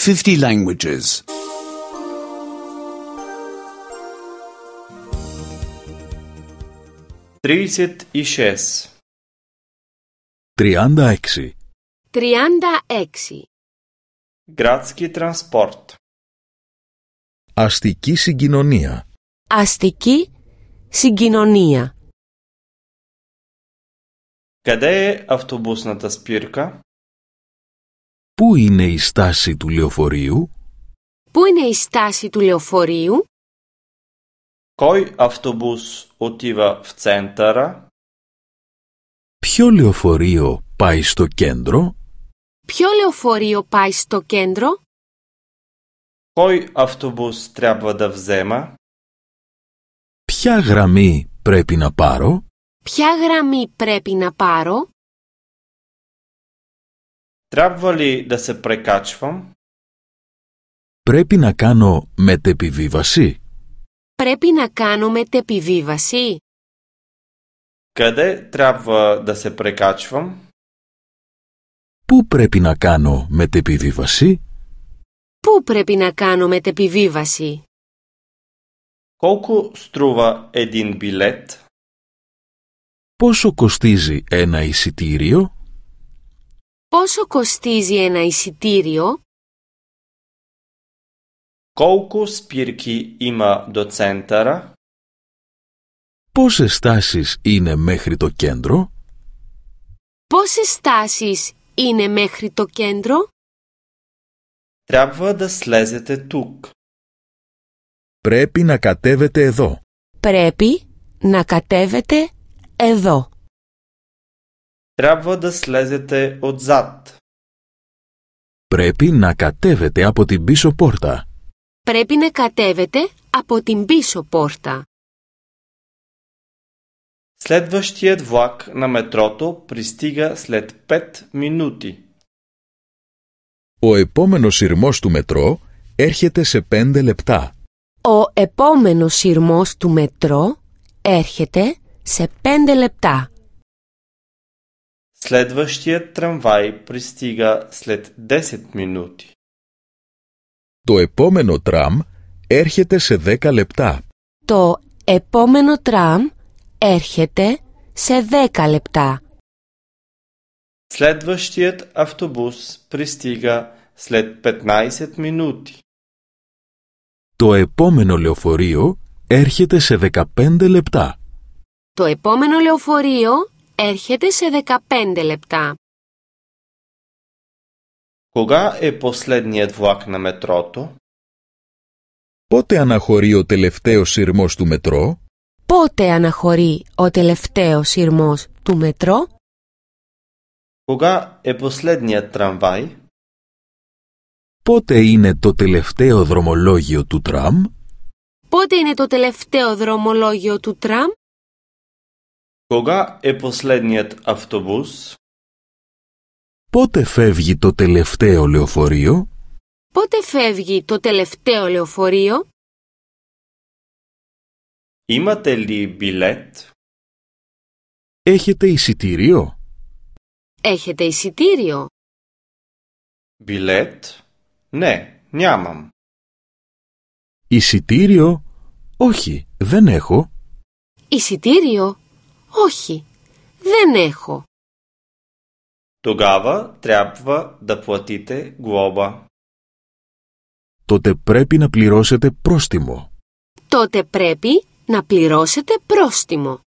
50 languages. 36. 36. 36. Градски транспорт. Αστική συγκοινωνία. Αστική συγκοινωνία. Къде е автобусната спирка? Πού είναι η στάση του λεωφορείου? Πού είναι η στάση του λεωφορείου? Кой автобус отива в центъра? Ποιο λεωφορείο πάει στο κέντρο? Ποιο λεωφορείο πάει στο κέντρο? Кой автобус трябва да взема? Ποια γραμμή πρέπει να πάρω? Ποια γραμμή πρέπει να πάρω? Трябва ли да се прекачвам? Πρέπει να κάνω μετεπιβίβαση? Πρέπει να κάνω μετεπιβίβαση? Къде трябва да се прекачвам? Πού πρέπει να κάνω μετεπιβίβαση? Πού πρέπει να κάνω μετεπιβίβαση? Колко струва един билет? Πόσο κοστίζει ένα εισιτήριο? Πόσο κοστίζει ένα εισιτήριο? Колко спирки има до центъра? Πόσες στάσεις είναι μέχρι το κέντρο? Πόσες στάσεις είναι μέχρι το κέντρο? Трябва да слезете тук. Πρέπει να κατέβετε εδώ. Πρέπει να κατέβετε εδώ. Трябва да слезете отзад. Πρέπει να κατέβετε από την πίσω πόρτα. Πρέπει να κατέβετε από την πίσω πόρτα. Следващият влак на метрото пристига след 5 минути. Ο επόμενος σειρμός του μετρό έρχεται σε 5 λεπτά. Ο επόμενος σειρμός του μετρό έρχεται σε 5 λεπτά. Следващият трамвай пристига след 10 минути. Το επόμενο τραμ έρχεται σε 10 λεπτά. Το επόμενο τραμ έρχεται σε 10 λεπτά. Следващият автобус пристига след 15 минути. Το επόμενο λεωφορείο έρχεται σε 15 λεπτά. Το επόμενο λεωφορείο έρχεται σε 15 λεπτά. Кога е последният влак на метрото? Πότε αναχωρεί ο τελευταίος σειρμός του μετρό? Πότε αναχωρεί ο τελευταίος σειρμός του μετρό? Кога е последният трамвай? Πότε είναι το τελευταίο δρομολόγιο του τραμ? Πότε είναι το τελευταίο δρομολόγιο του τραμ? Кога е последният автобус? Πότε φεύγει το τελευταίο λεωφορείο? Πότε φεύγει το τελευταίο λεωφορείο? Имате ли билет? Έχετε εισιτήριο? Έχετε εισιτήριο? Билет? Не, нямам. Εισιτήριο? Όχι, δεν έχω. Εισιτήριο? Όχι, δεν έχω. Тогава трябва да платите глоба. Τότε πρέπει να πληρώσετε πρόστιμο. Τότε πρέπει να πληρώσετε πρόστιμο.